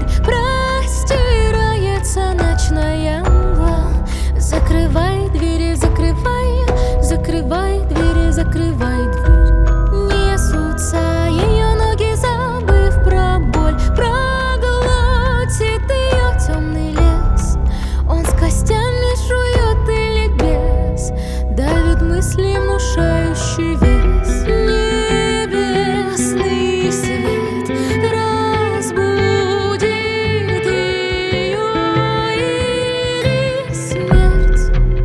простирается ночная мгла. Закрывай двери, закрывай, закрывай двери, закрывай дверь. Несутся ее ноги, забыв про боль, проглотит ее темный лес. Он с костями жует или без, давит мысли, внушающий вес. Небесный свет разбудит ее или смерть.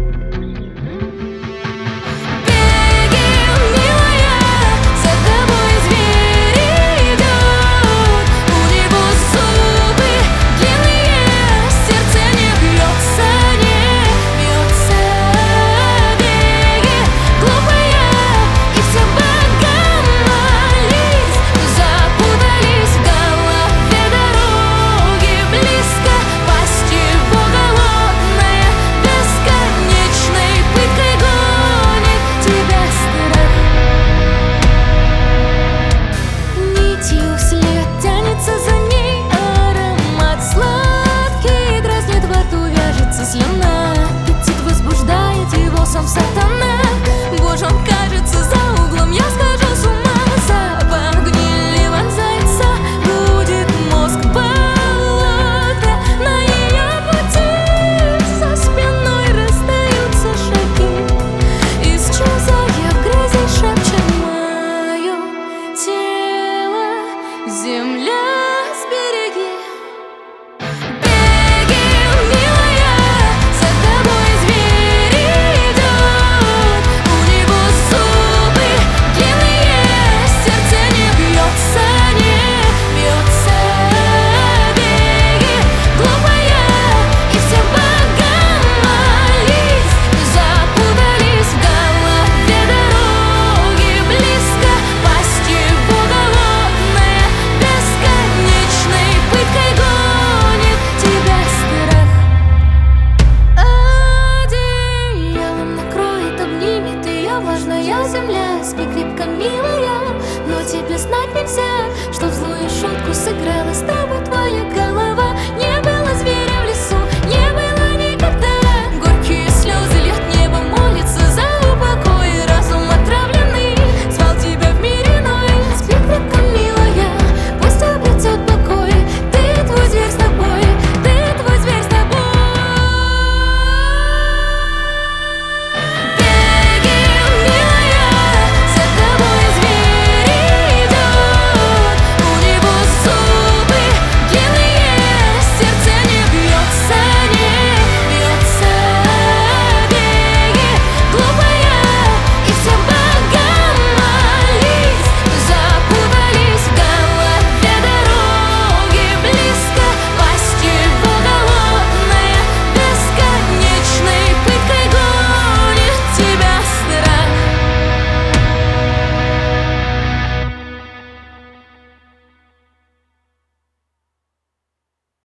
Беги, милая, за тобой зверь идет. У него зубы длинные, сердце не бьется, не бьется. Беги, глупая, и все богам молись. Запутались в голове дороги близко, пасть его голодная бесконечной пыткой гонит тебя страх. Нитью вслед тянется за ней аромат сладкий, дразнит во рту, вяжется слюна. Аппетит возбуждает его сам сатана. Боже, он кажется за углом, я схожу с ума. Запах гнили вонзается, будет мозг болото. На ее пути со спиной расстаются шаги, исчезая в грязи, шепчет мое тело земля.